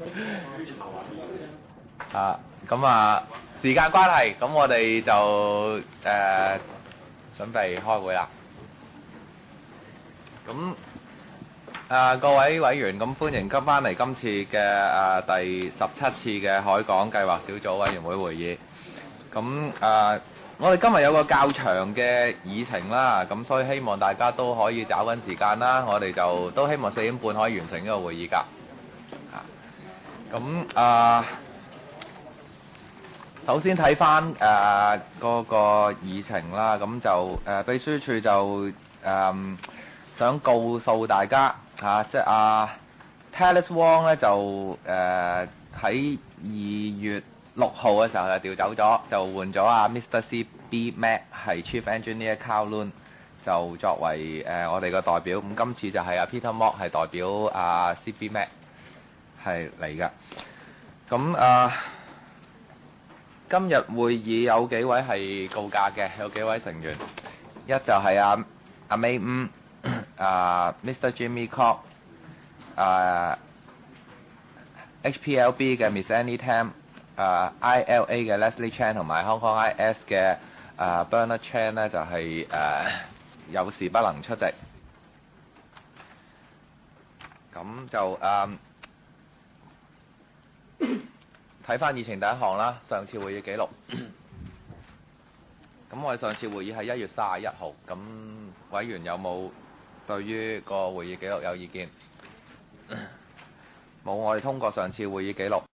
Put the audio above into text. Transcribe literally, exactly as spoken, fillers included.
啊，咁啊，時間關係，咁我哋就誒、呃、準備開會啦。咁啊，各位委員，咁歡迎今翻嚟今次嘅啊第十七次嘅海港計劃小組委員會會議。咁啊，我哋今日有個較長嘅議程啦，咁所以希望大家都可以找緊時間啦。我哋就都希望四點半可以完成呢個會議㗎。啊，咁啊。首先睇翻誒嗰個議程啦，咁就誒、呃、秘書處就誒、呃、想告訴大家嚇、啊，即係阿 Talis Wong 咧就誒喺二月六號嘅時候就調走咗，就換咗阿 Mister C B Mac 係 Chief Engineer Kowloon 就作為誒、呃、我哋嘅代表。咁今次就係阿 Peter Mok 係代表阿 C B Mac 係嚟㗎。咁啊。呃今日會議有幾位係告假嘅，有幾位成員，一就係阿阿 May 伍、啊 Mister Jimmy Kok、啊 H P L B 嘅 Miss Annie Tam、啊 I L A 嘅 Leslie Chan 同埋 Hong Kong I S 嘅啊 Bernard Chan 咧就係、是、誒、啊、有事不能出席，咁就誒。睇翻議程第一項啦，上次會議記錄。咁我哋上次會議係一月三十一號，咁委員有冇對於個會議記錄有意見？冇，我哋通過上次會議記錄。